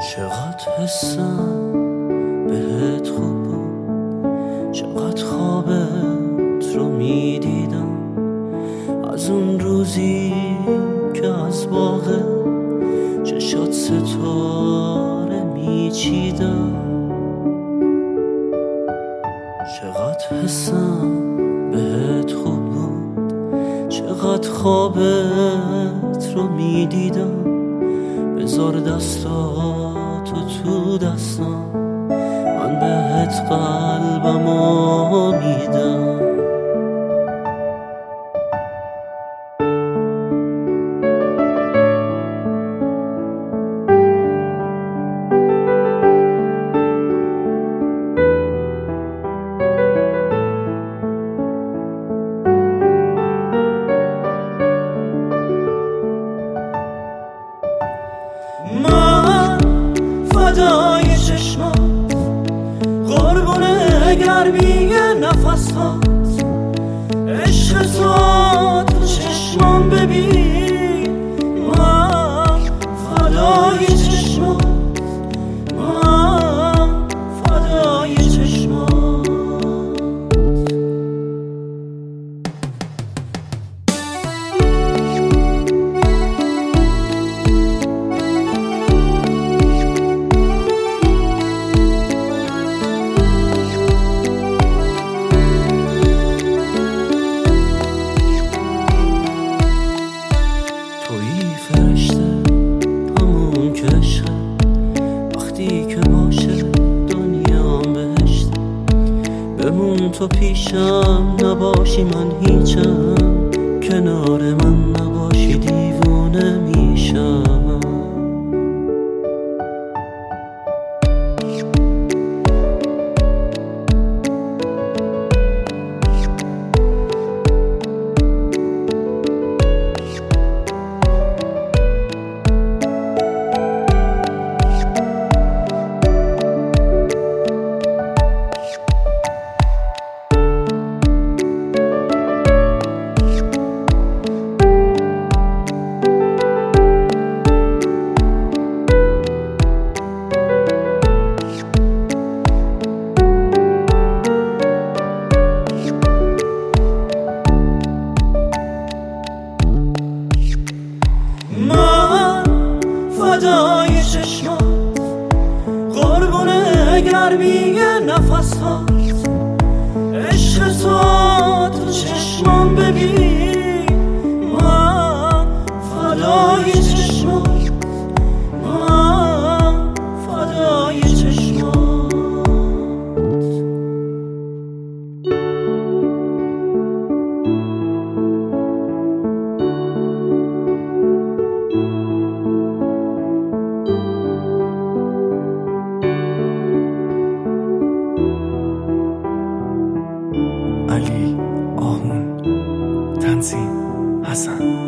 چقدر حسم بهت خوب بود، چقدر خوابت رو میدیدم از اون روزی که از باغ چشات ستاره میچیدم. چقدر حسم بهت خوب بود، چقدر خوابت رو میدیدم. بذار دستاتو تو دستم، من بهت قلبمو میدم. من فدای چشمات، قربونه گرمی نفسات، عشق تو چشمام ببین. من فدای چشمات، من فدای چشمات. تویی فرشته همون که عشقه، وقتی که باشه دنیام بهشته. بمون تو پیشم، نباشی من هیچم، کنار من نباشی دیوونه میشم. من فدای چشمات، قربونه گرمی نفسات، عشق تو چشمام ببین. من فدای چشمات، من فدای چشمات. علی آهون، تنظیم حسن.